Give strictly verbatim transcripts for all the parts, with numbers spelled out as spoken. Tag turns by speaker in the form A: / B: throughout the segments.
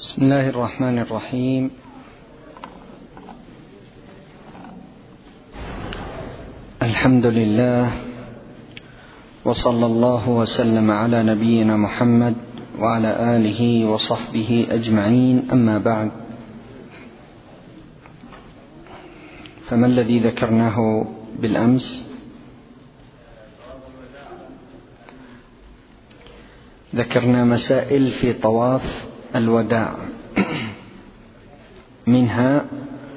A: بسم الله الرحمن الرحيم. الحمد لله، وصلى الله وسلم على نبينا محمد وعلى آله وصحبه أجمعين، أما بعد، فما الذي ذكرناه بالأمس؟ ذكرنا مسائل في طواف الوداع، منها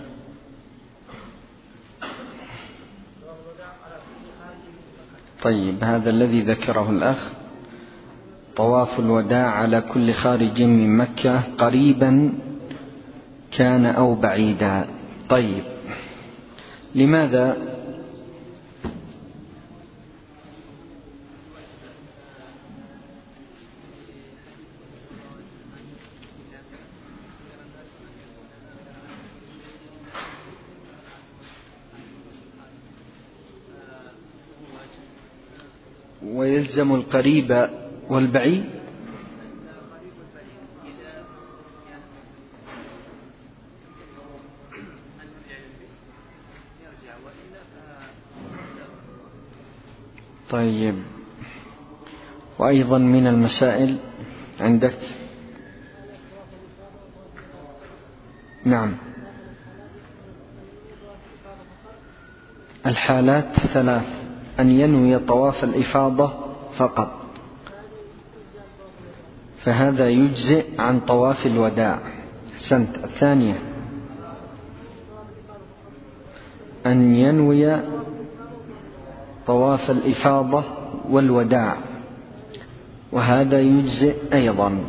A: طيب هذا الذي ذكره الأخ: طواف الوداع على كل خارج من مكة قريبا كان أو بعيدا. طيب، لماذا ويلزم القريب والبعيد؟ طيب، وأيضا من المسائل عندك؟ نعم، الحالات ثلاث: أن ينوي طواف الإفاضة فقط، فهذا يجزئ عن طواف الوداع. سنت الثانية: أن ينوي طواف الإفاضة والوداع، وهذا يجزئ أيضا.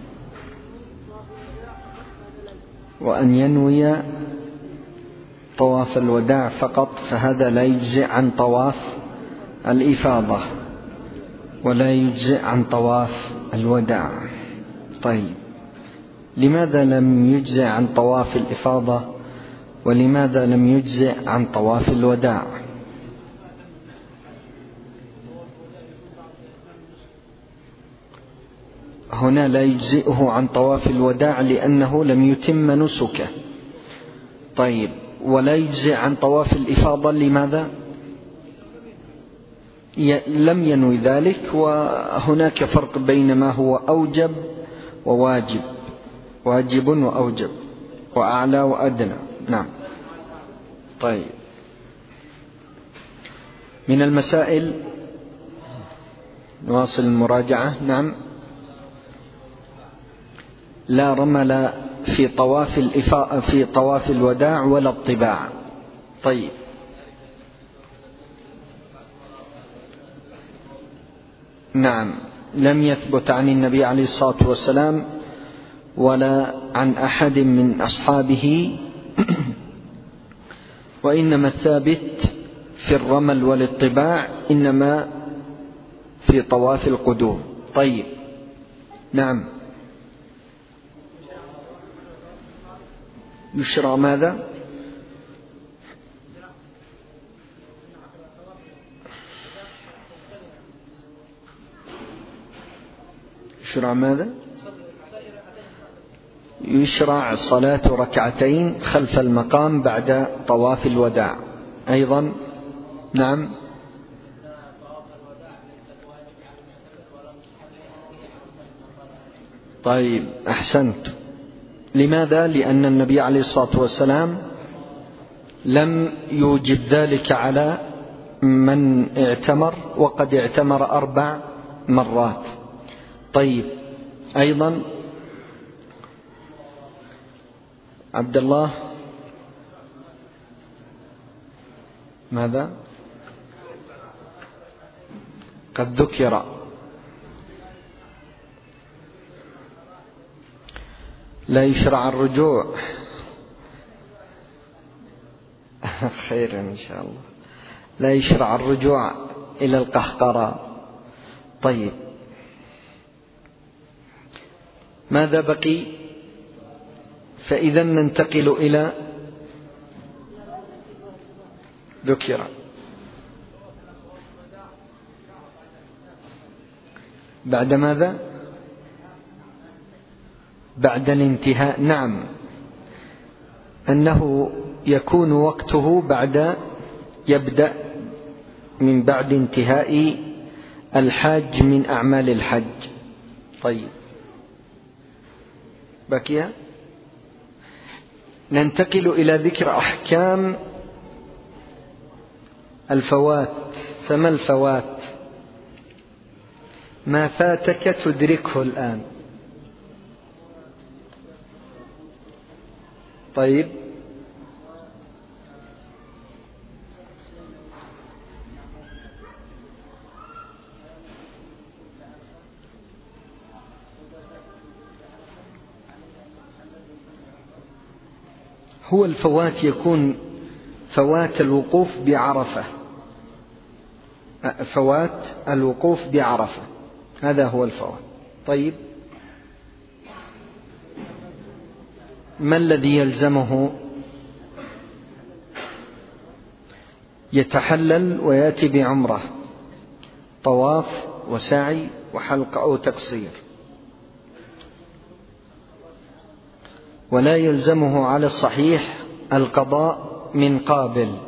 A: وأن ينوي طواف الوداع فقط، فهذا لا يجزئ عن طواف الإفاضة ولا يجزئ عن طواف الوداع. طيب، لماذا لم يجزئ عن طواف الإفاضة ولماذا لم يجزئ عن طواف الوداع؟ هنا لا يجزئه عن طواف الوداع لأنه لم يتم نسكه. طيب، ولا يجزئ عن طواف الإفاضة لماذا؟ لم ينوي ذلك، وهناك فرق بين ما هو أوجب وواجب، واجب وأوجب، وأعلى وأدنى. نعم. طيب، من المسائل نواصل المراجعة. نعم، لا رمل في طواف الإفاء في طواف الوداع ولا الطباع. طيب، نعم، لم يثبت عن النبي عليه الصلاة والسلام ولا عن أحد من أصحابه، وإنما الثابت في الرمل والاطباع إنما في طواف القدوم. طيب، نعم، يشرع ماذا؟ يشرع ماذا؟ يشرع صلاة ركعتين خلف المقام بعد طواف الوداع أيضا. نعم، طيب، أحسنت. لماذا؟ لأن النبي عليه الصلاة والسلام لم يوجب ذلك على من اعتمر، وقد اعتمر أربع مرات. طيب، أيضا عبد الله، ماذا؟ قد ذكر لا يشرع الرجوع. خير إن شاء الله. لا يشرع الرجوع إلى القهقرى. طيب، ماذا بقي؟ فإذا ننتقل إلى ذكر بعد ماذا؟ بعد الانتهاء، نعم، أنه يكون وقته بعد يبدأ من بعد انتهاء الحاج من أعمال الحج. طيب، بقي ننتقل إلى ذكر أحكام الفوات. فما الفوات؟ ما فاتك تدركه الآن. طيب، هو الفوات يكون فوات الوقوف بعرفة، فوات الوقوف بعرفة، هذا هو الفوات. طيب، ما الذي يلزمه؟ يتحلل ويأتي بعمرة، طواف وسعي وحلق أو تقصير، ولا يلزمه على الصحيح القضاء من قابل،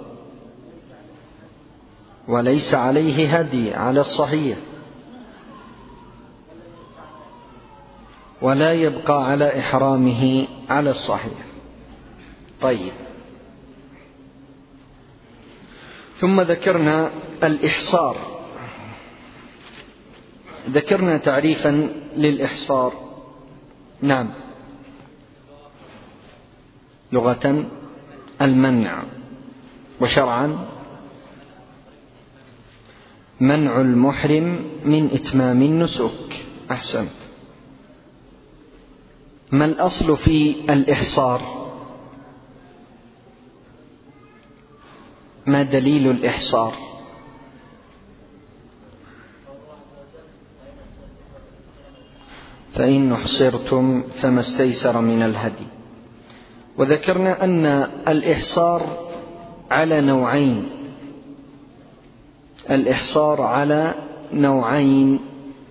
A: وليس عليه هدي على الصحيح، ولا يبقى على إحرامه على الصحيح. طيب، ثم ذكرنا الإحصار. ذكرنا تعريفا للإحصار. نعم، لغة المنع، وشرعا منع المحرم من إتمام النسك. أحسنت. ما الأصل في الإحصار؟ ما دليل الإحصار؟ فإن أحصرتم فما استيسر من الهدي. وذكرنا أن الإحصار على نوعين، الإحصار على نوعين.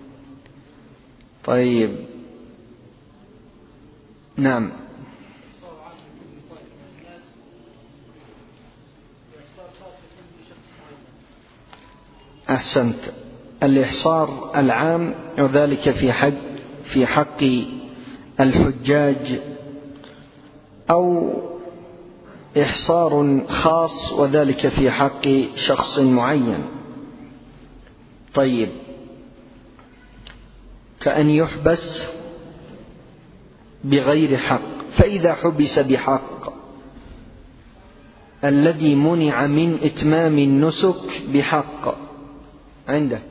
A: طيب، نعم، أحسنت. الإحصار العام وذلك في حق في حق الحجاج، أو إحصار خاص وذلك في حق شخص معين. طيب، كأن يحبس بغير حق، فإذا حبس بحق الذي منع من إتمام النسك بحق عندك،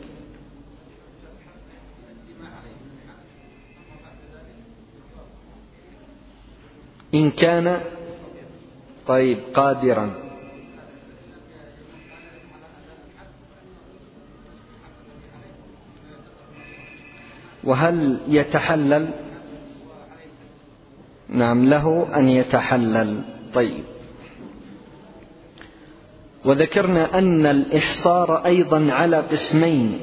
A: إن كان طيب قادرا، وهل يتحلل؟ نعم، له أن يتحلل. طيب، وذكرنا أن الإحصار أيضا على قسمين: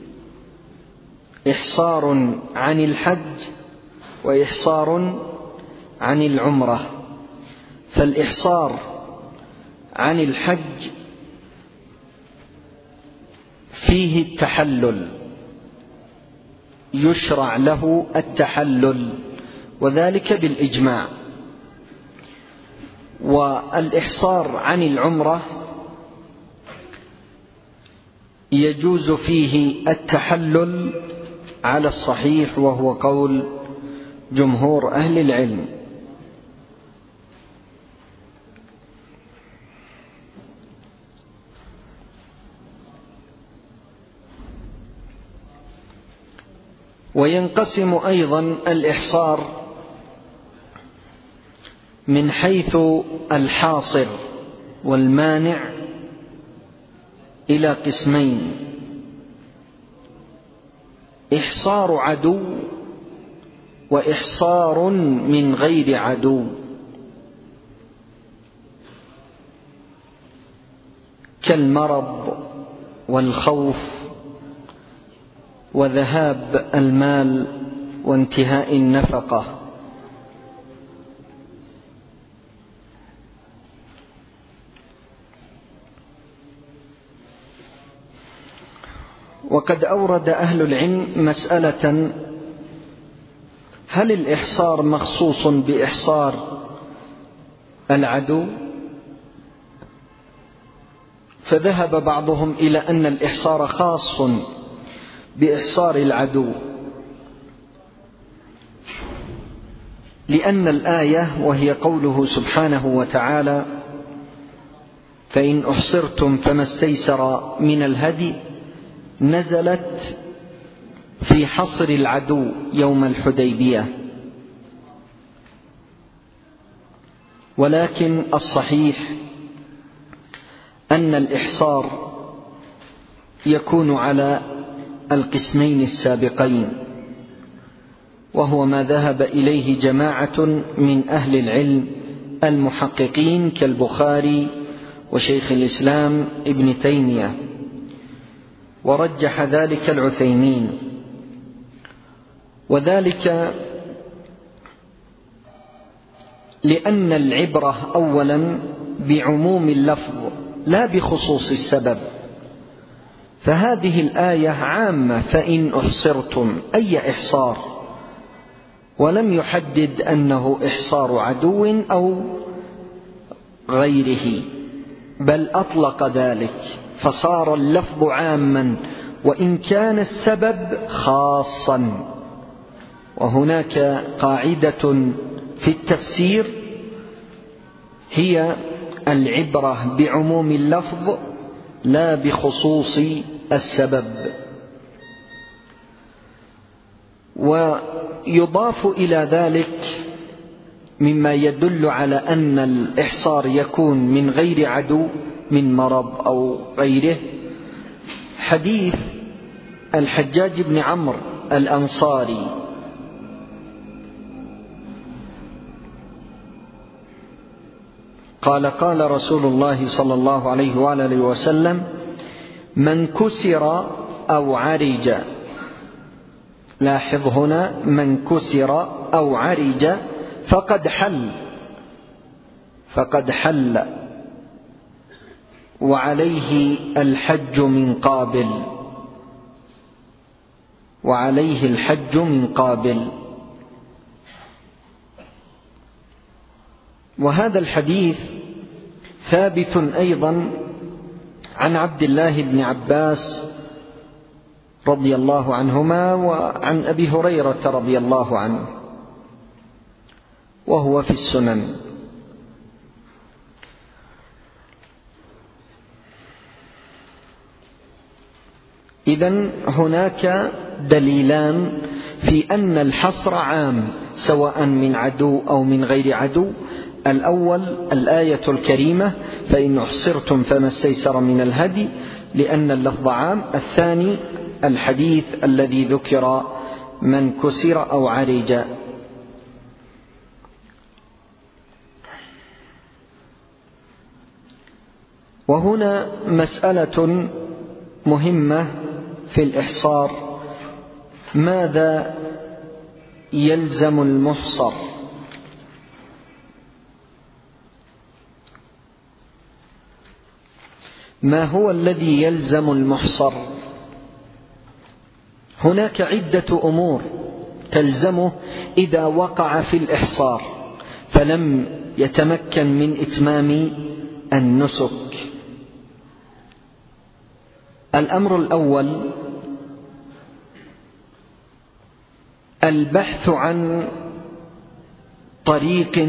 A: إحصار عن الحج وإحصار عن العمرة. فالإحصار عن الحج فيه التحلل، يشرع له التحلل، وذلك بالإجماع. والإحصار عن العمرة يجوز فيه التحلل على الصحيح، وهو قول جمهور أهل العلم. وينقسم أيضا الإحصار من حيث الحاصر والمانع إلى قسمين: إحصار عدو وإحصار من غير عدو. كالمرض والخوف وذهاب المال وانتهاء النفقة وقد أورد أهل العلم مسألة: هل الإحصار مخصوص بإحصار العدو؟ فذهب بعضهم إلى أن الإحصار خاص بإحصار العدو، لأن الآية وهي قوله سبحانه وتعالى: فإن أحصرتم فما استيسر من الهدي، نزلت في حصر العدو يوم الحديبية. ولكن الصحيح أن الإحصار يكون على القسمين السابقين، وهو ما ذهب إليه جماعة من أهل العلم المحققين كالبخاري وشيخ الإسلام ابن تيمية، ورجح ذلك العثيمين. وذلك لأن العبرة أولا بعموم اللفظ لا بخصوص السبب، فهذه الآية عامة: فإن أحصرتم، أي إحصار، ولم يحدد أنه إحصار عدو أو غيره، بل أطلق ذلك، فصار اللفظ عاما وإن كان السبب خاصا. وهناك قاعدة في التفسير هي العبرة بعموم اللفظ لا بخصوص السبب. ويضاف إلى ذلك مما يدل على أن الإحصار يكون من غير عدو، من مرض أو غيره، حديث الحجاج بن عمرو الأنصاري قال: قال رسول الله صلى الله عليه وآله وسلم: من كسر أو عرج، لاحظ هنا، من كسر أو عرج فقد حل فقد حل وعليه الحج من قابل وعليه الحج من قابل. وهذا الحديث ثابت أيضا عن عبد الله بن عباس رضي الله عنهما وعن أبي هريرة رضي الله عنه، وهو في السنن. إذن هناك دليلان في أن الحصر عام سواء من عدو أو من غير عدو. الأول الآية الكريمة: فإن أحصرتم فما استيسر من الهدي، لأن اللفظ عام. الثاني الحديث الذي ذكر: من كسر أو عرج. وهنا مسألة مهمة في الإحصار: ماذا يلزم المحصر؟ ما هو الذي يلزم المحصر؟ هناك عدة أمور تلزمه إذا وقع في الإحصار فلم يتمكن من إتمام النسك. الأمر الأول البحث عن طريق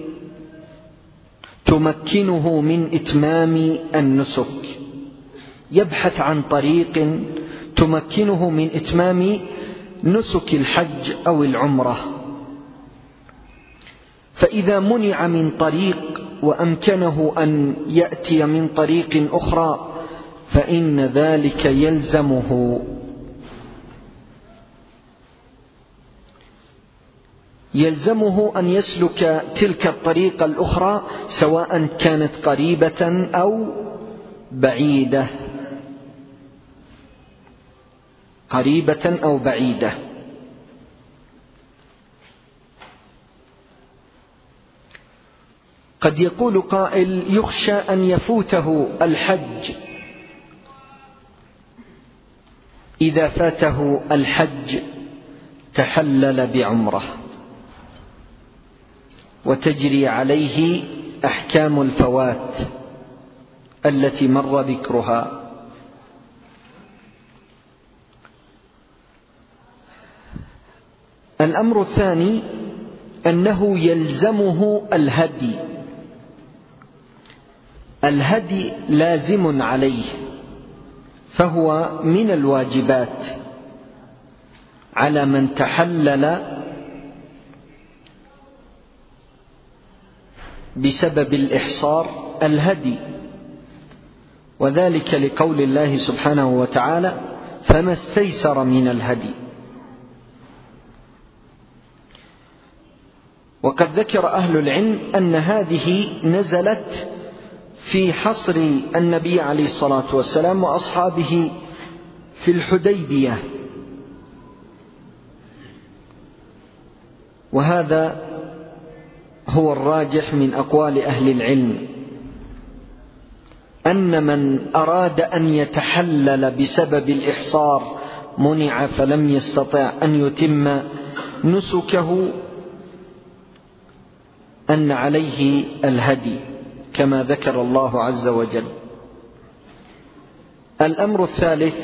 A: تمكنه من إتمام النسك، يبحث عن طريق تمكنه من إتمام نسك الحج أو العمرة. فإذا منع من طريق وأمكنه أن يأتي من طريق أخرى فإن ذلك يلزمه يلزمه أن يسلك تلك الطريقة الأخرى سواء كانت قريبة أو بعيدة قريبة أو بعيدة. قد يقول قائل: يخشى أن يفوته الحج إذا فاته الحج تحلل بعمرة، وتجري عليه أحكام الفوات التي مر ذكرها. الأمر الثاني أنه يلزمه الهدي، الهدي لازم عليه، فهو من الواجبات على من تحلل بسبب الإحصار الهدي، وذلك لقول الله سبحانه وتعالى: فما استيسر من الهدي. وقد ذكر أهل العلم أن هذه نزلت في حصر النبي عليه الصلاة والسلام وأصحابه في الحديبية، وهذا هو الراجح من أقوال أهل العلم، أن من أراد أن يتحلل بسبب الإحصار منع فلم يستطع أن يتم نسكه أن عليه الهدي كما ذكر الله عز وجل. الأمر الثالث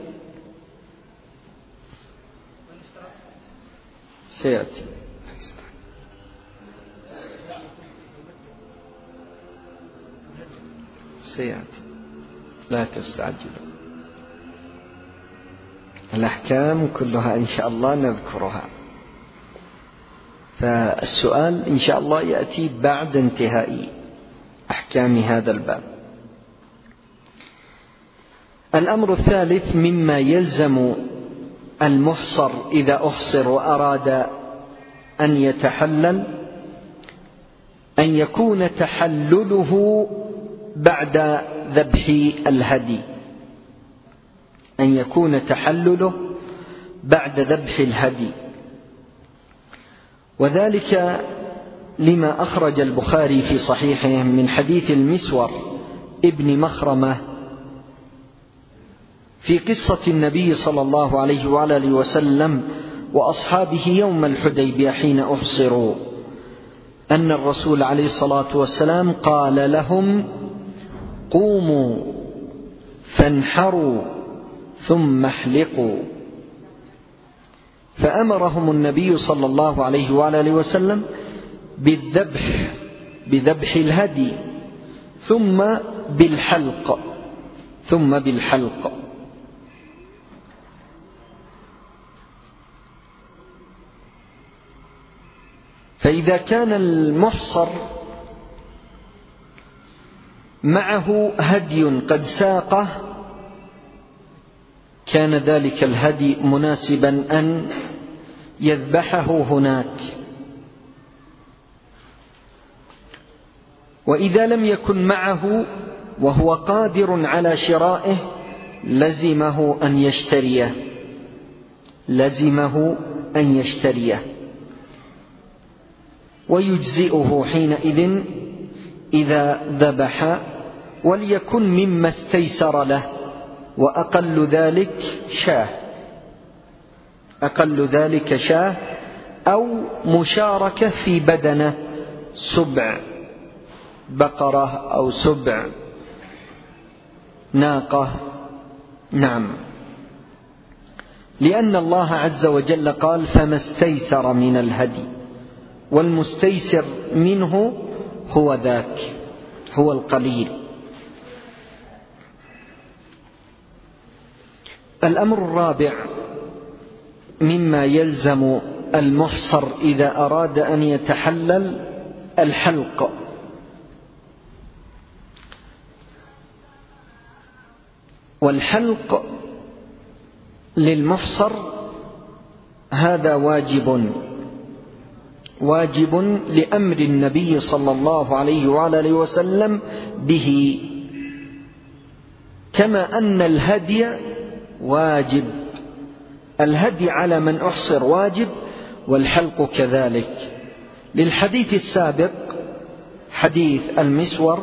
A: سيأتي سيأتي لا تستعجلوا، الأحكام كلها إن شاء الله نذكرها، فالسؤال إن شاء الله يأتي بعد انتهاء أحكام هذا الباب. الأمر الثالث مما يلزم المحصر إذا أحصر وأراد أن يتحلل أن يكون تحلله بعد ذبح الهدي، أن يكون تحلله بعد ذبح الهدي، وذلك لما أخرج البخاري في صحيحه من حديث المسور ابن مخرمة في قصة النبي صلى الله عليه وعلى آله وسلم وأصحابه يوم الحديبية حين أحصروا، أن الرسول عليه الصلاة والسلام قال لهم: قوموا فانحروا ثم احلقوا، فأمرهم النبي صلى الله عليه وعلى آله وسلم بالذبح بذبح الهدي ثم بالحلق ثم بالحلق فإذا كان المحصر معه هدي قد ساقه كان ذلك الهدي مناسبا أن يذبحه هناك، وإذا لم يكن معه وهو قادر على شرائه لزمه أن يشتريه لزمه أن يشتريه ويجزئه حينئذ إذا ذبح، وليكن مما استيسر له، وأقل ذلك شاه أقل ذلك شاه أو مشاركة في بدنه، سبع بقرة أو سبع ناقة. نعم، لأن الله عز وجل قال: فما استيسر من الهدي، والمستيسر منه هو ذاك، هو القليل. الأمر الرابع مما يلزم المحصر إذا أراد أن يتحلل الحلق، والحلق للمحصر هذا واجب واجب لأمر النبي صلى الله عليه وعلى آله وسلم به، كما أن الهدي واجب، الهدي على من أحصر واجب، والحلق كذلك، للحديث السابق حديث المسور: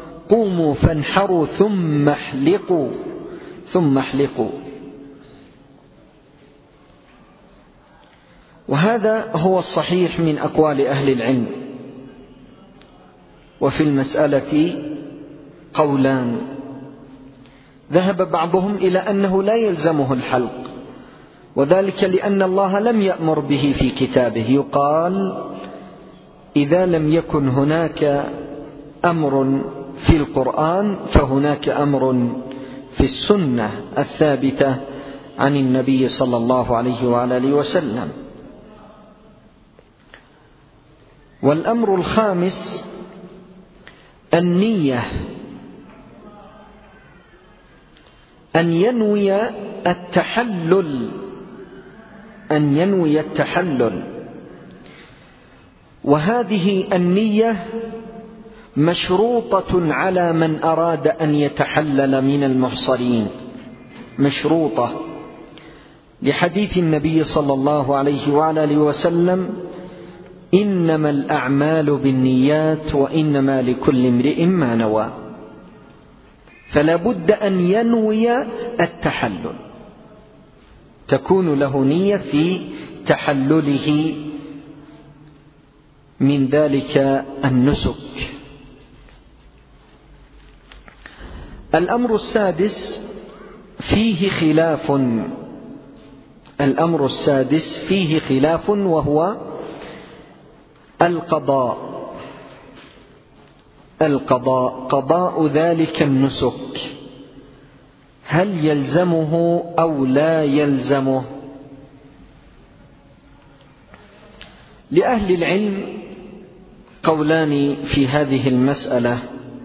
A: قوموا فانحروا ثم احلقوا ثم احلقوا وهذا هو الصحيح من أقوال أهل العلم. وفي المسألة قولان، ذهب بعضهم إلى أنه لا يلزمه الحلق، وذلك لأن الله لم يأمر به في كتابه. يقال إذا لم يكن هناك أمر في القرآن فهناك أمر في السنة الثابتة عن النبي صلى الله عليه وعلى آله وسلم. والأمر الخامس النية، أن ينوي التحلل أن ينوي التحلل وهذه النية مشروطة على من أراد أن يتحلل من المحصرين، مشروطة لحديث النبي صلى الله عليه وعلى آله وسلم: إنما الأعمال بالنيات وإنما لكل امرئ ما نوى. فلا بد أن ينوي التحلل، تكون له نية في تحلله من ذلك النسك. الأمر السادس فيه خلاف الأمر السادس فيه خلاف وهو القضاء القضاء قضاء ذلك النسك، هل يلزمه أو لا يلزمه؟ لأهل العلم قولان في هذه المسألة،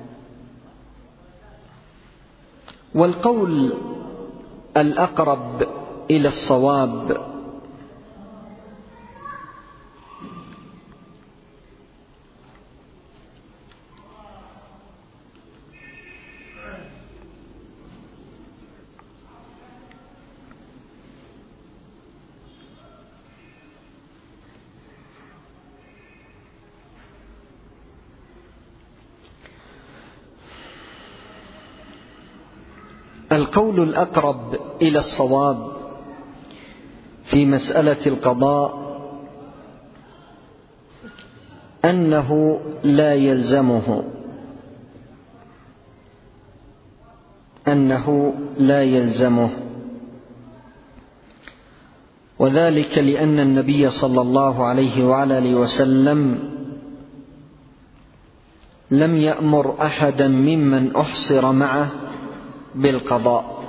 A: والقول الأقرب إلى الصواب القول الأقرب إلى الصواب في مسألة القضاء أنه لا يلزمه أنه لا يلزمه وذلك لأن النبي صلى الله عليه وعلى آله وسلم لم يأمر أحدا ممن أحصر معه بالقضاء،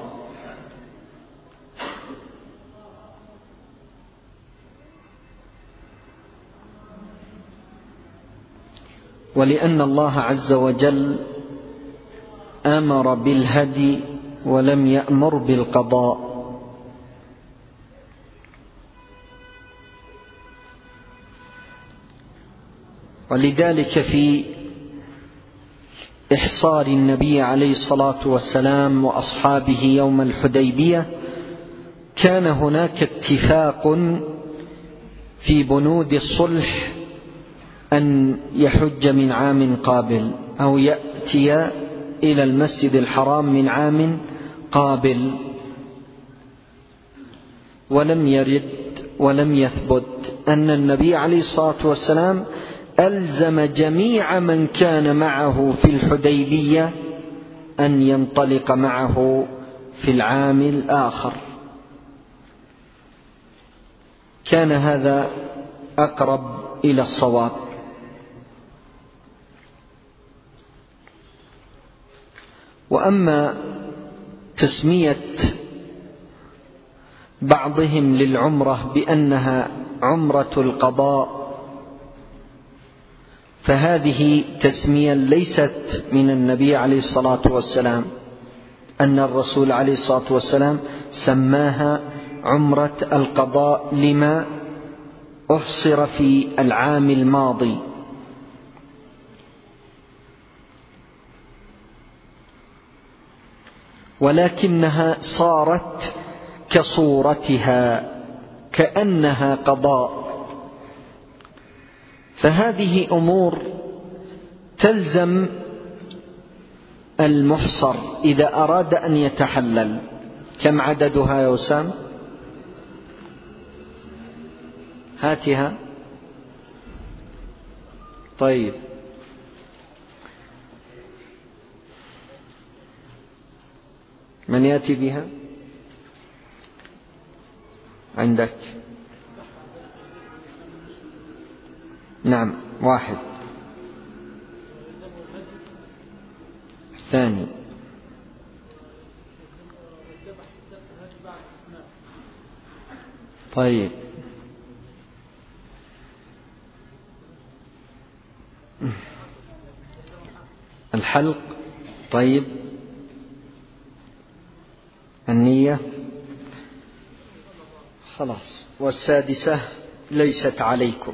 A: ولأن الله عز وجل أمر بالهدي ولم يأمر بالقضاء. ولذلك في إحصار النبي عليه الصلاة والسلام وأصحابه يوم الحديبية كان هناك اتفاق في بنود الصلح أن يحج من عام قابل أو يأتي إلى المسجد الحرام من عام قابل، ولم يرد ولم يثبت أن النبي عليه الصلاة والسلام ألزم جميع من كان معه في الحديبية أن ينطلق معه في العام الآخر. كان هذا أقرب إلى الصواب. وأما تسمية بعضهم للعمرة بأنها عمرة القضاء فهذه تسمية ليست من النبي عليه الصلاة والسلام، أن الرسول عليه الصلاة والسلام سماها عمرة القضاء لما أحصر في العام الماضي. ولكنها صارت كصورتها كأنها قضاء، فهذه أمور تلزم المحصر إذا أراد أن يتحلل. كم عددها يا وسام؟ هاتها. طيب، من يأتي بها؟ عندك؟ نعم، واحد. الثاني؟ طيب، الحلق. طيب، النية. خلاص. والسادسة ليست عليكم.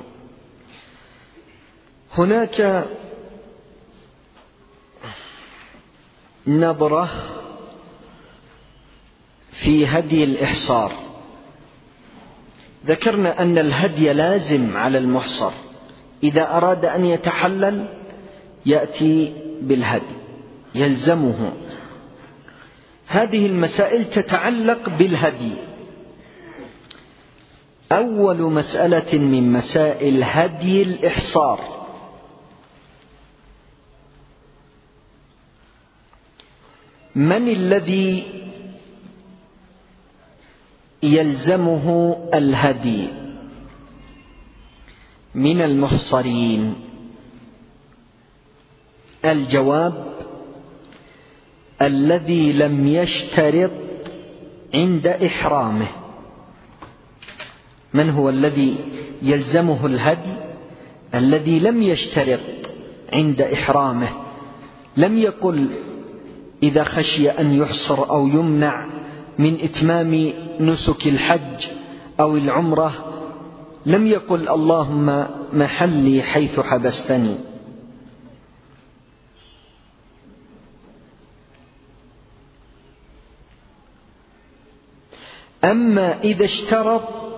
A: هناك نظرة في هدي الإحصار. ذكرنا أن الهدي لازم على المحصر، إذا أراد أن يتحلل يأتي بالهدي، يلزمه. هذه المسائل تتعلق بالهدي. أول مسألة من مسائل هدي الإحصار: من الذي يلزمه الهدي من المحصرين؟ الجواب: الذي لم يشترط عند إحرامه. من هو الذي يلزمه الهدي؟ الذي لم يشترط عند إحرامه، لم يقل إذا خشي أن يحصر أو يمنع من إتمام نسك الحج أو العمرة، لم يقل اللهم محلي حيث حبستني. أما إذا اشترط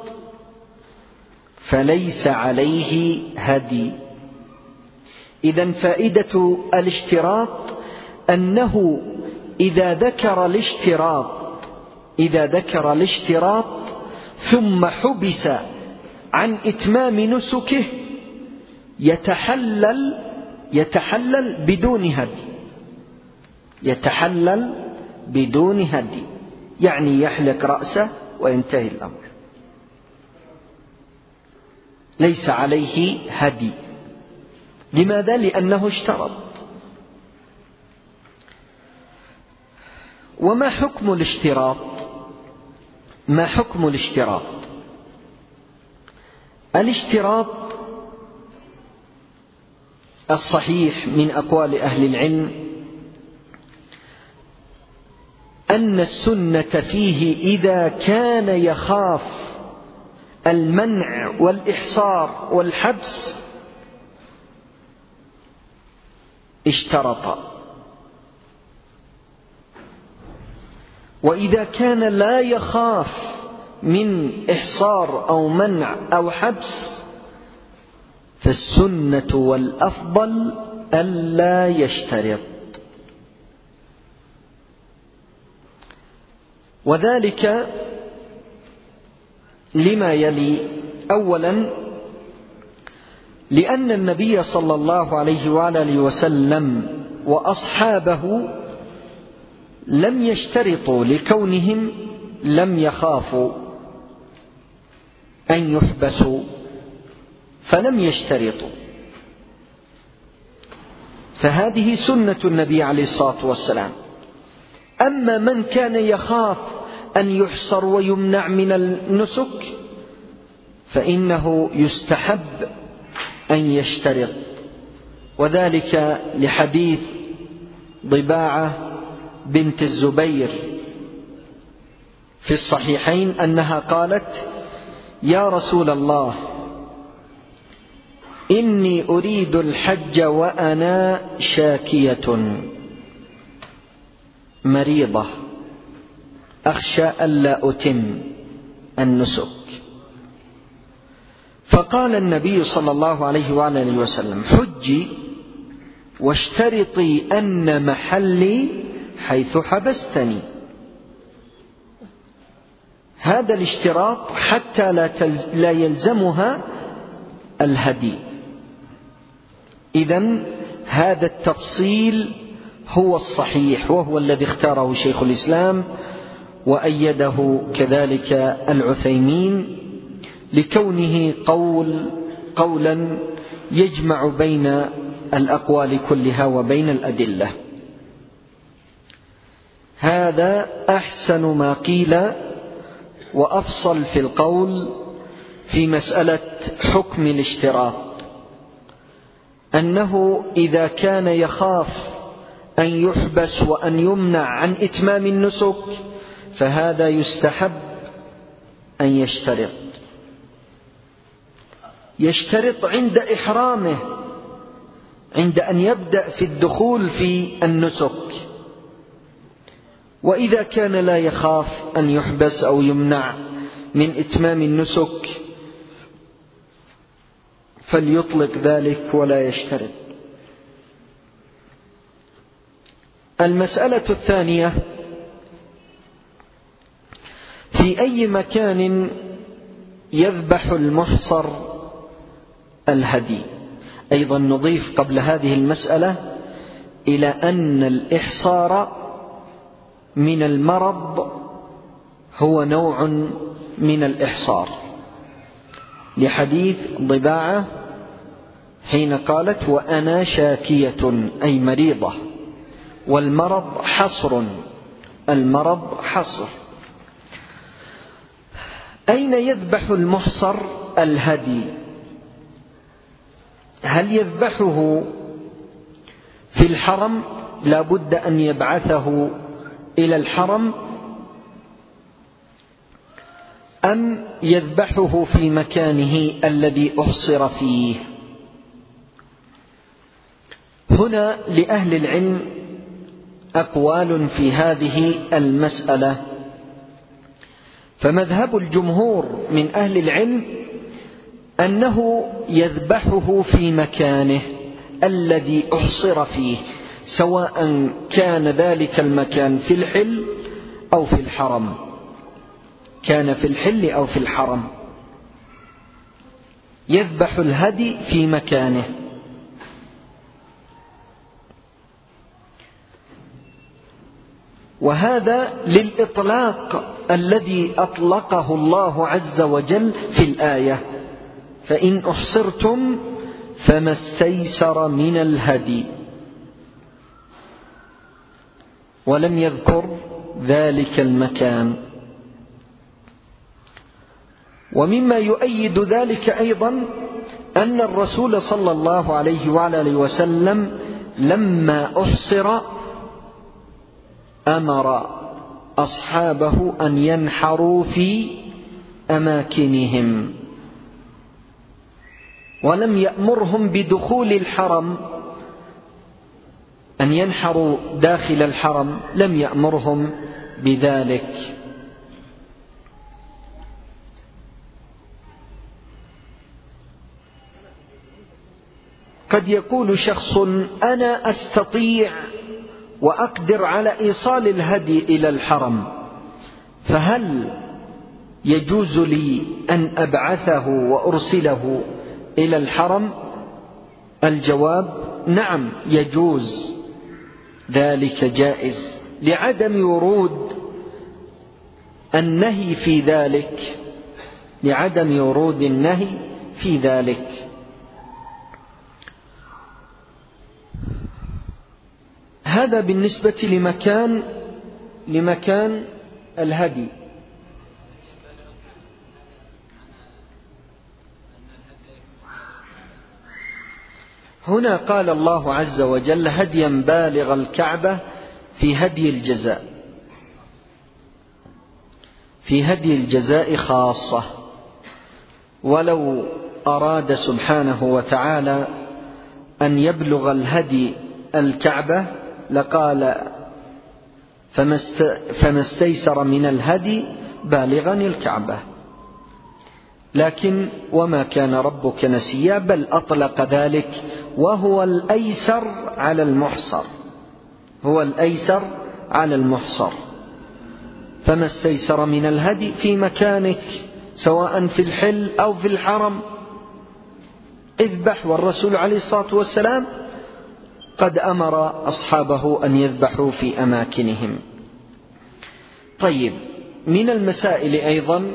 A: فليس عليه هدي. إذن فائدة الاشتراط أنه إذا ذكر الاشتراط إذا ذكر الاشتراط ثم حبس عن إتمام نسكه يتحلل يتحلل بدون هدي يتحلل بدون هدي يعني يحلق رأسه وينتهي الأمر، ليس عليه هدي. لماذا؟ لأنه اشترط. وما حكم الاشتراط؟ ما حكم الاشتراط؟ الاشتراط الصحيح من أقوال أهل العلم أن السنة فيه إذا كان يخاف المنع والإحصار والحبس اشترط، وإذا كان لا يخاف من إحصار أو منع أو حبس فالسنة والأفضل ألا يشترط. وذلك لما يلي: أولا، لأن النبي صلى الله عليه وآله وسلم وأصحابه لم يشترطوا لكونهم لم يخافوا أن يحبسوا فلم يشترطوا، فهذه سنة النبي عليه الصلاة والسلام. أما من كان يخاف أن يحصر ويمنع من النسك فإنه يستحب أن يشترط، وذلك لحديث ضباعة بنت الزبير في الصحيحين أنها قالت: يا رسول الله، إني أريد الحج وأنا شاكية مريضة أخشى ألا أتم النسك. فقال النبي صلى الله عليه وآله وسلم: حجي واشترطي أن محلي حيث حبستني. هذا الاشتراط حتى لا, لا يلزمها الهدي. إذن هذا التفصيل هو الصحيح، وهو الذي اختاره شيخ الإسلام وأيده كذلك العثيمين، لكونه قول قولا يجمع بين الأقوال كلها وبين الأدلة. هذا أحسن ما قيل وأفصل في القول في مسألة حكم الاشتراط، أنه إذا كان يخاف أن يحبس وأن يمنع عن إتمام النسك فهذا يستحب أن يشترط يشترط عند إحرامه، عند أن يبدأ في الدخول في النسك. وإذا كان لا يخاف أن يحبس أو يمنع من إتمام النسك فليطلق ذلك ولا يشترط. المسألة الثانية: في أي مكان يذبح المحصر الهدي؟ أيضا نضيف قبل هذه المسألة إلى أن الإحصار من المرض هو نوع من الإحصار، لحديث ضباعة حين قالت: وأنا شاكية، أي مريضة، والمرض حصر، المرض حصر. أين يذبح المحصر الهدي؟ هل يذبحه في الحرم؟ لا بد أن يبعثه إلى الحرم، أم يذبحه في مكانه الذي أحصر فيه؟ هنا لأهل العلم أقوال في هذه المسألة، فمذهب الجمهور من أهل العلم أنه يذبحه في مكانه الذي أحصر فيه، سواء كان ذلك المكان في الحل أو في الحرم، كان في الحل أو في الحرم، يذبح الهدي في مكانه. وهذا للإطلاق الذي أطلقه الله عز وجل في الآية: فإن أحصرتم فما استيسر من الهدي، ولم يذكر ذلك المكان. ومما يؤيد ذلك أيضا أن الرسول صلى الله عليه وعلى آله وسلم لما أحصر أمر أصحابه أن ينحروا في أماكنهم، ولم يأمرهم بدخول الحرم، أن ينحروا داخل الحرم، لم يأمرهم بذلك. قد يقول شخص: أنا أستطيع وأقدر على إيصال الهدي إلى الحرم، فهل يجوز لي أن أبعثه وأرسله إلى الحرم؟ الجواب: نعم، يجوز، ذلك جائز، لعدم ورود النهي في ذلك، لعدم ورود النهي في ذلك. هذا بالنسبة لمكان لمكان الهدي. هنا قال الله عز وجل: هديا بالغ الكعبة في هدي الجزاء، في هدي الجزاء خاصة. ولو أراد سبحانه وتعالى أن يبلغ الهدي الكعبة لقال: فما استيسر من الهدي بالغا الكعبة. لكن وما كان ربك نسيا، بل أطلق ذلك، وهو الأيسر على المحصر، هو الأيسر على المحصر. فما استيسر من الهدي في مكانك سواء في الحل أو في الحرم اذبح. والرسول عليه الصلاة والسلام قد أمر أصحابه أن يذبحوا في أماكنهم. طيب، من المسائل أيضا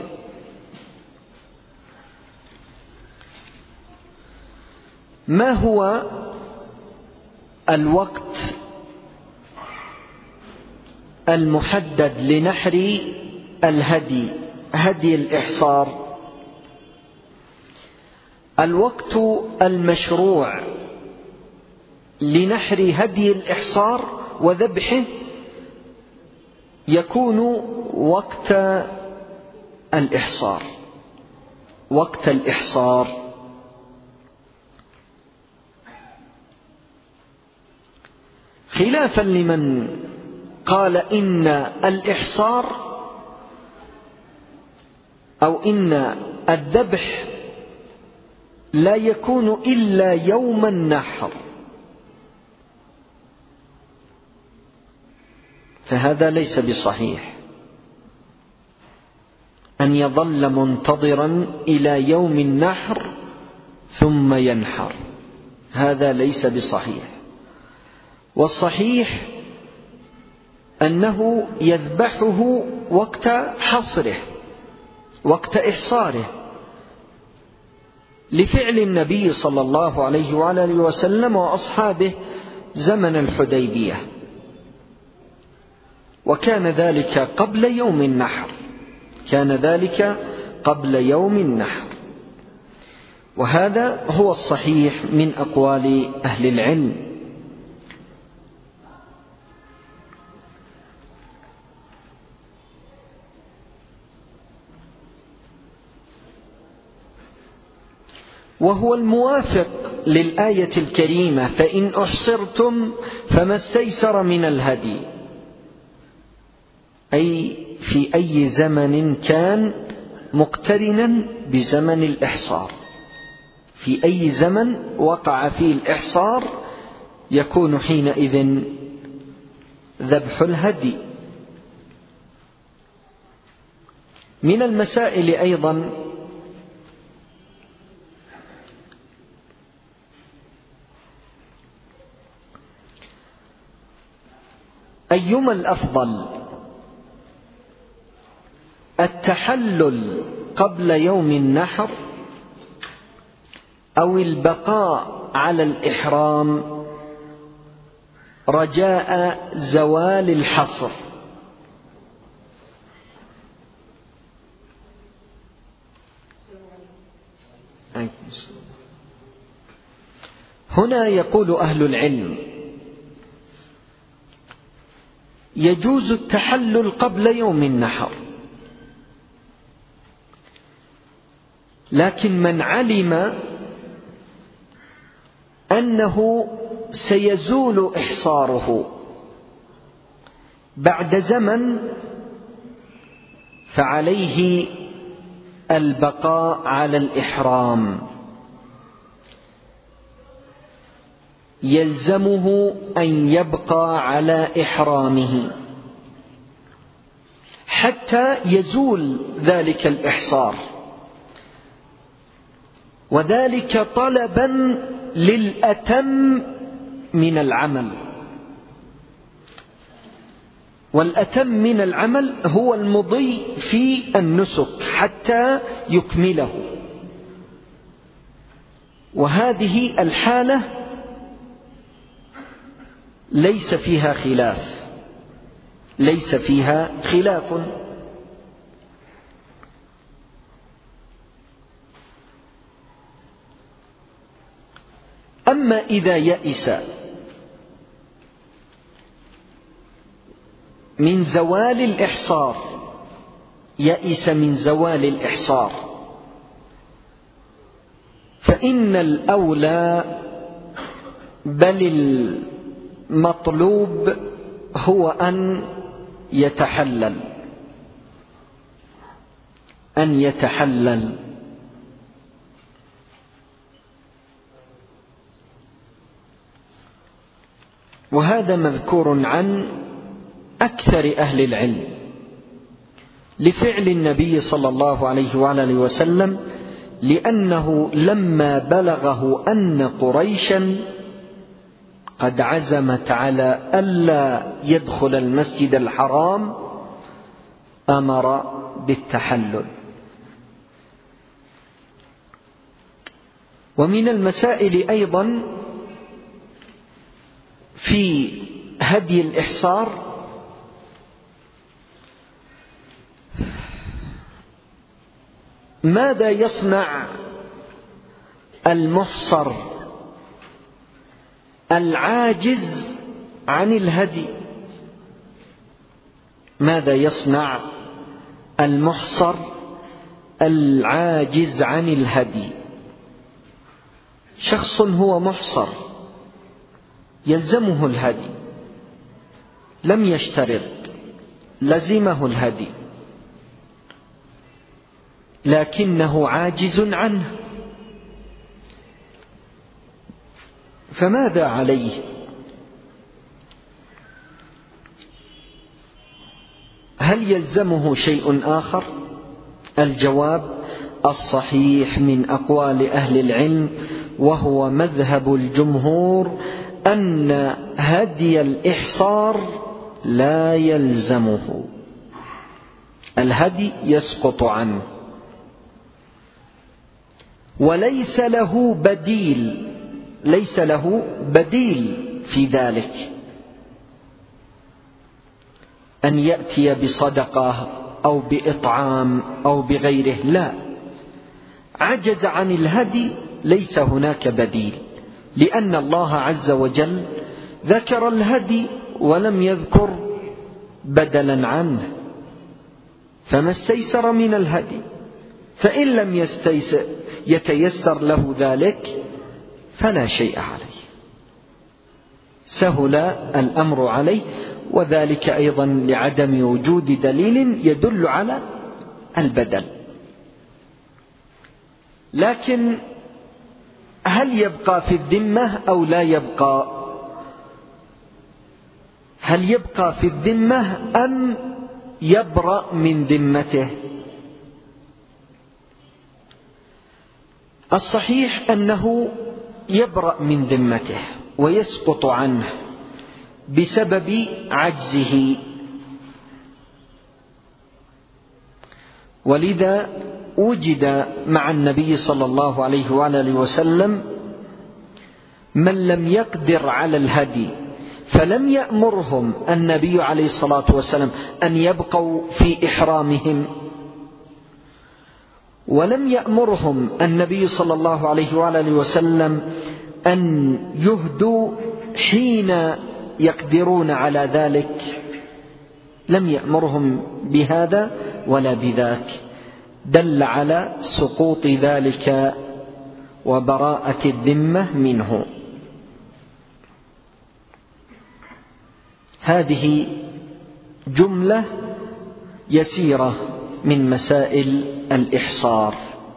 A: ما هو الوقت المحدد لنحر الهدي، هدي الإحصار؟ الوقت المشروع لنحر هدي الإحصار وذبحه يكون وقت الإحصار، وقت الإحصار. خلافا لمن قال إن الإحصار أو إن الذبح لا يكون إلا يوم النحر، فهذا ليس بصحيح أن يظل منتظرا إلى يوم النحر ثم ينحر، هذا ليس بصحيح. والصحيح أنه يذبحه وقت حصره، وقت إحصاره، لفعل النبي صلى الله عليه وعلى آله وسلم وأصحابه زمن الحديبية، وكان ذلك قبل يوم النحر، كان ذلك قبل يوم النحر، وهذا هو الصحيح من أقوال أهل العلم. وهو الموافق للآية الكريمة: فإن أحصرتم فما استيسر من الهدي، أي في أي زمن كان مقترنا بزمن الإحصار، في أي زمن وقع فيه الإحصار يكون حينئذ ذبح الهدي. من المسائل أيضا أيما الأفضل، التحلل قبل يوم النحر أو البقاء على الإحرام رجاء زوال الحصر؟ هنا يقول أهل العلم: يجوز التحلل قبل يوم النحر، لكن من علم أنه سيزول إحصاره بعد زمن فعليه البقاء على الإحرام، يلزمه أن يبقى على إحرامه حتى يزول ذلك الإحصار، وذلك طلبا للأتم من العمل. والأتم من العمل هو المضي في النسك حتى يكمله، وهذه الحالة ليس فيها خلاف، ليس فيها خلاف. أما إذا يئس من زوال الإحصار، يئس من زوال الإحصار، فإن الأولى بل المطلوب هو أن يتحلل، أن يتحلل. وهذا مذكور عن أكثر أهل العلم، لفعل النبي صلى الله عليه وآله وسلم، لأنه لما بلغه أن قريشا قد عزمت على ألا يدخل المسجد الحرام أمر بالتحلل. ومن المسائل أيضا في هدي الإحصار ماذا يصنع المحصر العاجز عن الهدي؟ ماذا يصنع المحصر العاجز عن الهدي؟ شخص هو محصر يلزمه الهدي، لم يشترط، لزمه الهدي، لكنه عاجز عنه، فماذا عليه؟ هل يلزمه شيء آخر؟ الجواب الصحيح من أقوال أهل العلم وهو مذهب الجمهور أن هدي الإحصار لا يلزمه، الهدي يسقط عنه، وليس له بديل، ليس له بديل في ذلك، أن يأتي بصدقة أو بإطعام أو بغيره، لا، عجز عن الهدي، ليس هناك بديل، لأن الله عز وجل ذكر الهدي ولم يذكر بدلا عنه، فما استيسر من الهدي، فإن لم يستيسر يتيسر له ذلك فلا شيء عليه، سهل الأمر عليه، وذلك أيضا لعدم وجود دليل يدل على البدل. لكن هل يبقى في الذمة أو لا يبقى؟ هل يبقى في الذمة أم يبرأ من ذمته؟ الصحيح أنه يبرأ من ذمته ويسقط عنه بسبب عجزه، ولذا وجد مع النبي صلى الله عليه وآله وسلم من لم يقدر على الهدي، فلم يأمرهم النبي عليه الصلاة والسلام أن يبقوا في إحرامهم، ولم يأمرهم النبي صلى الله عليه وآله وسلم أن يهدوا حين يقدرون على ذلك، لم يأمرهم بهذا ولا بذاك، دل على سقوط ذلك وبراءة الذمة منه. هذه جملة يسيرة من مسائل الإحصار.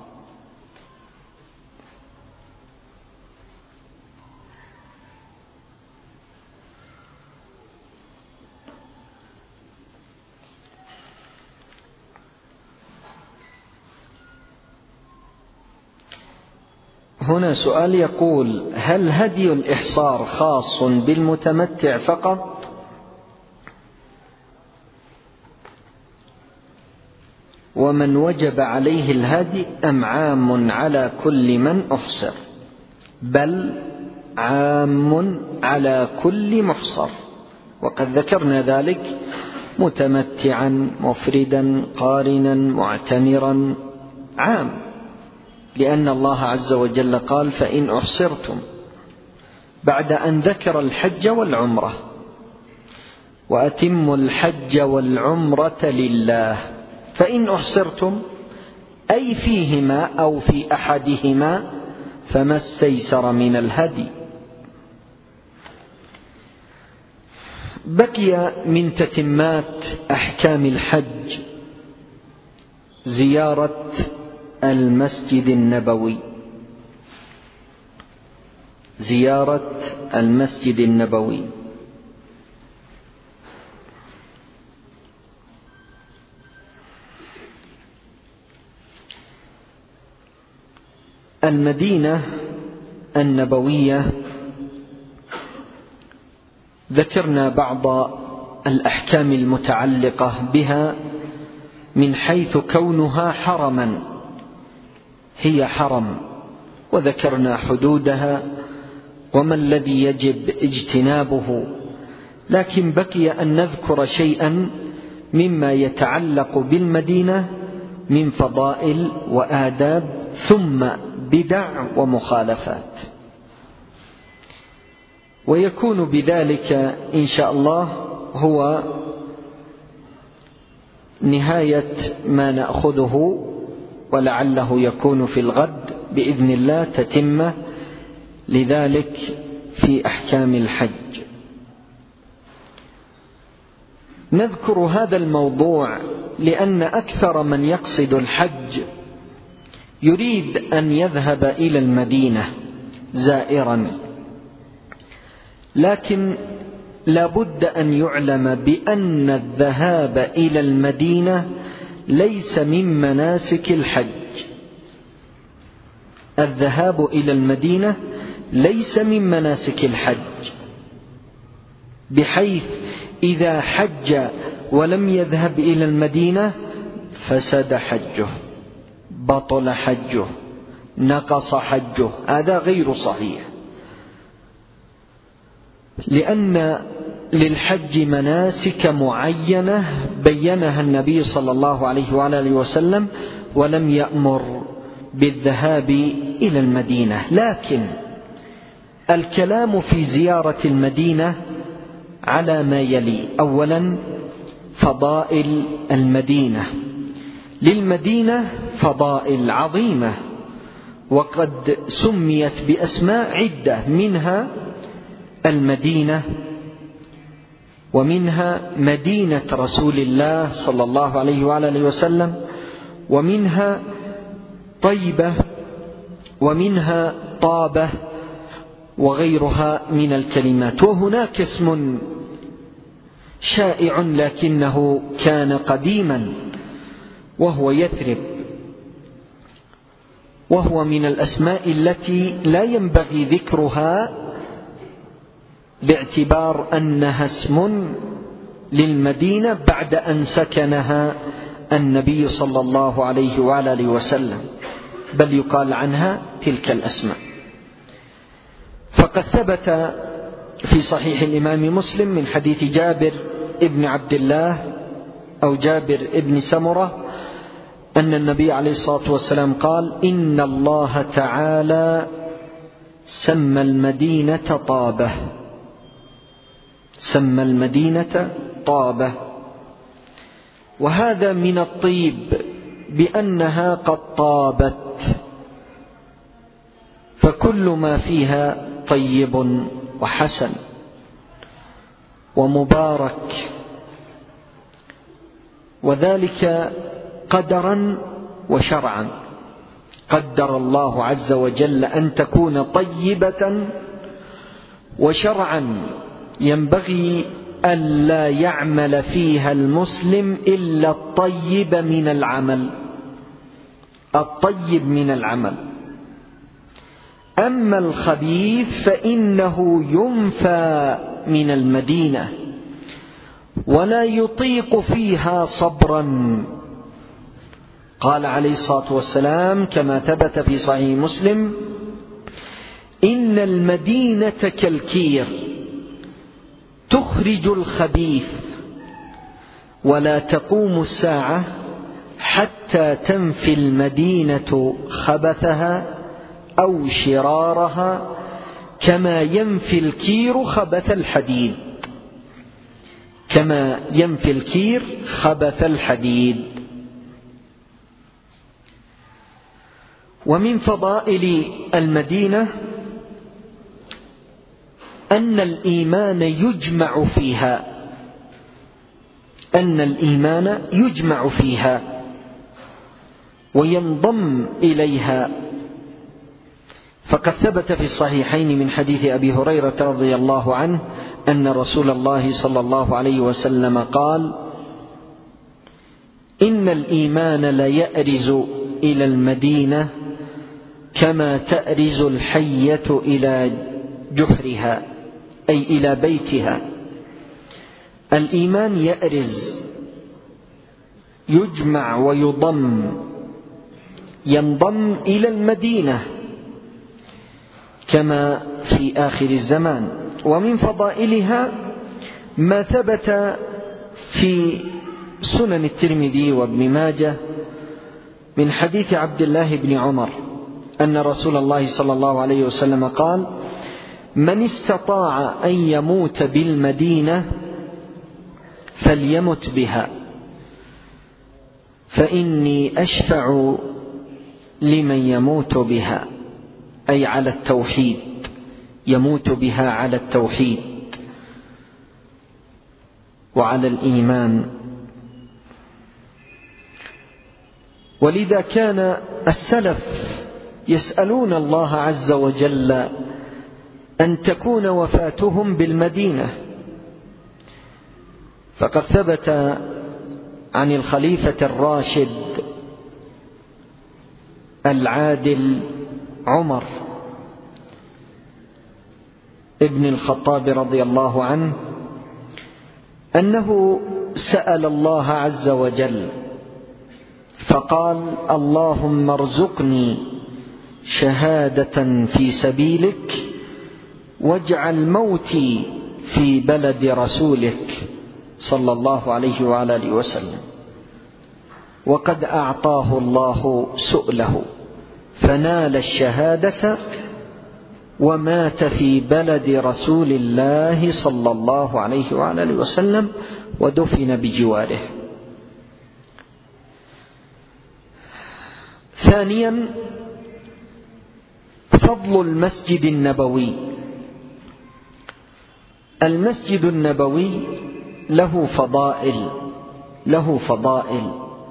A: هنا سؤال يقول: هل هدي الإحصار خاص بالمتمتع فقط؟ ومن وجب عليه الهدي أم عام على كل من أحصر؟ بل عام على كل محصر، وقد ذكرنا ذلك: متمتعا، مفردا، قارنا، معتمرا، عام، لأن الله عز وجل قال: فإن أحصرتم، بعد أن ذكر الحج والعمرة، وأتموا الحج والعمرة لله، فإن أحصرتم أي فيهما أو في أحدهما فما استيسر من الهدي. بقي من تتمات أحكام الحج زيارة المسجد النبوي، زيارة المسجد النبوي. المدينة النبوية ذكرنا بعض الأحكام المتعلقة بها من حيث كونها حرما، هي حرم، وذكرنا حدودها وما الذي يجب اجتنابه، لكن بقي أن نذكر شيئا مما يتعلق بالمدينة من فضائل وآداب ثم بدع ومخالفات، ويكون بذلك إن شاء الله هو نهاية ما نأخذه، ولعله يكون في الغد بإذن الله تتمة لذلك في أحكام الحج. نذكر هذا الموضوع لأن أكثر من يقصد الحج يريد أن يذهب إلى المدينة زائرا، لكن لا بد أن يعلم بأن الذهاب إلى المدينة ليس من مناسك الحج. الذهاب إلى المدينة ليس من مناسك الحج، بحيث إذا حج ولم يذهب إلى المدينة فسد حجه، بطل حجه، نقص حجه، هذا غير صحيح، لأن للحج مناسك معينة بينها النبي صلى الله عليه وآله وسلم، ولم يأمر بالذهاب إلى المدينة. لكن الكلام في زيارة المدينة على ما يلي: أولا فضائل المدينة، للمدينة فضائل عظيمة، وقد سميت بأسماء عدة، منها المدينة، ومنها مدينة رسول الله صلى الله عليه وآله وسلم، ومنها طيبة، ومنها طابة، وغيرها من الكلمات. وهناك اسم شائع لكنه كان قديما وهو يثرب، وهو من الأسماء التي لا ينبغي ذكرها باعتبار أنها اسم للمدينة بعد أن سكنها النبي صلى الله عليه وآله وسلم، بل يقال عنها تلك الأسماء. فقد ثبت في صحيح الإمام مسلم من حديث جابر ابن عبد الله أو جابر ابن سمرة أن النبي عليه الصلاة والسلام قال: إن الله تعالى سمى المدينة طابة، سمى المدينة طابة، وهذا من الطيب بأنها قد طابت، فكل ما فيها طيب وحسن ومبارك، وذلك قدرا وشرعا. قدر الله عز وجل أن تكون طيبة، وشرعا ينبغي ألا يعمل فيها المسلم إلا الطيب من العمل، الطيب من العمل. أما الخبيث فإنه ينفى من المدينة ولا يطيق فيها صبرا. قال عليه الصلاة والسلام كما ثبت في صحيح مسلم: إن المدينة كالكير تخرج الخبيث، ولا تقوم الساعة حتى تنفي المدينة خبثها أو شرارها، كما ينفي الكير خبث الحديد، كما ينفي الكير خبث الحديد. ومن فضائل المدينة أن الإيمان يجمع فيها، أن الإيمان يجمع فيها وينضم إليها. فقد ثبت في الصحيحين من حديث أبي هريرة رضي الله عنه أن رسول الله صلى الله عليه وسلم قال: إن الإيمان لا يأرز إلى المدينة كما تأرز الحية إلى جحرها أي إلى بيتها. الإيمان يأرز، يجمع ويضم، ينضم إلى المدينة كما في آخر الزمان. ومن فضائلها ما ثبت في سنن الترمذي وابن ماجه من حديث عبد الله بن عمر أن رسول الله صلى الله عليه وسلم قال: من استطاع أن يموت بالمدينة فليمت بها، فإني أشفع لمن يموت بها، أي على التوحيد، يموت بها على التوحيد وعلى الإيمان. ولذا كان السلف يسألون الله عز وجل أن تكون وفاتهم بالمدينة. فقد ثبت عن الخليفة الراشد العادل عمر ابن الخطاب رضي الله عنه أنه سأل الله عز وجل فقال: اللهم ارزقني شهادة في سبيلك واجعل موتي في بلد رسولك صلى الله عليه وعلى آله وسلم. وقد أعطاه الله سؤله فنال الشهادة ومات في بلد رسول الله صلى الله عليه وعلى آله وسلم ودفن بجواره. ثانيا، فضل المسجد النبوي. المسجد النبوي له فضائل له فضائل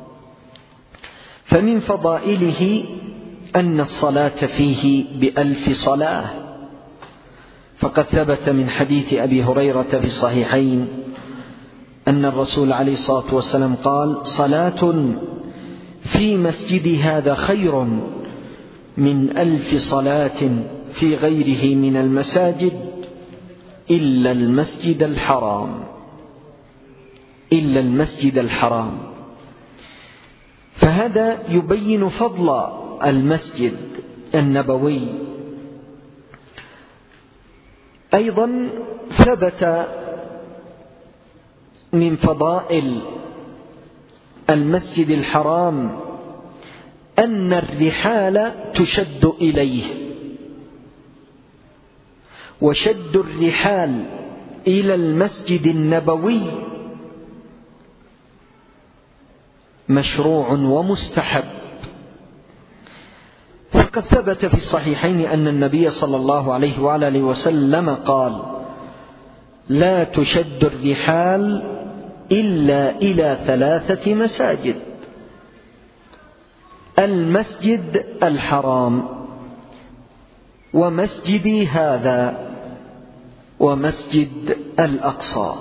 A: فمن فضائله أن الصلاة فيه بألف صلاة. فقد ثبت من حديث أبي هريرة في الصحيحين أن الرسول عليه الصلاة والسلام قال: صلاة في مسجد هذا خير من ألف صلاة في غيره من المساجد إلا المسجد الحرام إلا المسجد الحرام. فهذا يبين فضل المسجد النبوي. أيضا ثبت من فضائل المسجد الحرام أن الرحال تشد إليه، وشد الرحال إلى المسجد النبوي مشروع ومستحب. فقد ثبت في الصحيحين أن النبي صلى الله عليه وعلى آله وسلم قال: لا تشد الرحال إلا إلى ثلاثة مساجد: المسجد الحرام، ومسجدي هذا، ومسجد الأقصى.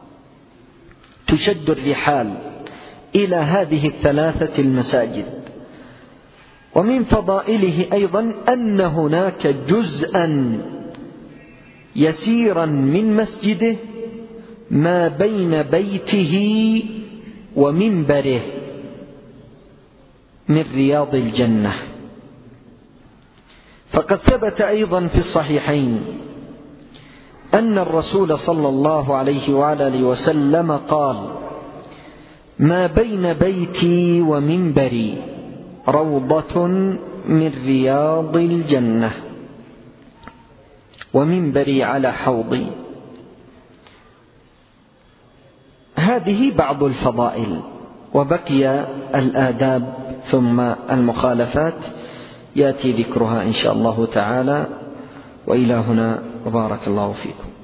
A: تشد الرحال إلى هذه الثلاثة المساجد. ومن فضائله أيضا أن هناك جزءا يسيرا من مسجده ما بين بيته ومنبره من رياض الجنة. فقد ثبت أيضا في الصحيحين أن الرسول صلى الله عليه وعلى آله وسلم قال: ما بين بيتي ومنبري روضة من رياض الجنة، ومنبري على حوضي. هذه بعض الفضائل، وبقي الآداب ثم المخالفات يأتي ذكرها إن شاء الله تعالى. وإلى هنا، وبارك الله فيكم.